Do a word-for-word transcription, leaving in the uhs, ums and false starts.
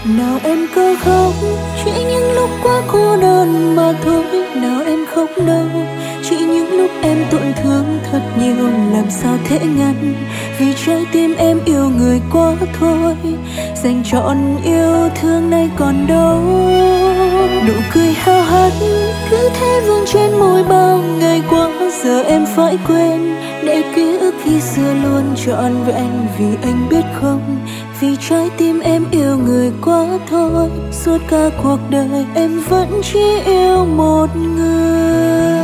Nào em có khóc, chỉ những lúc quá cô đơn mà thôi. Nào em khóc đâu, chỉ những lúc em tổn thương thật nhiều. Làm sao thể ngăn, vì trái tim em yêu người quá thôi. Dành trọn yêu thương này còn đâu. Nụ cười hao hắt cứ thế vương trên môi bao ngày qua. Giờ em phải quên để ký ức khi xưa luôn trọn vẹn. Vì anh biết không, vì trái tim em yêu người quá thôi. Suốt cả cuộc đời em vẫn chỉ yêu một người.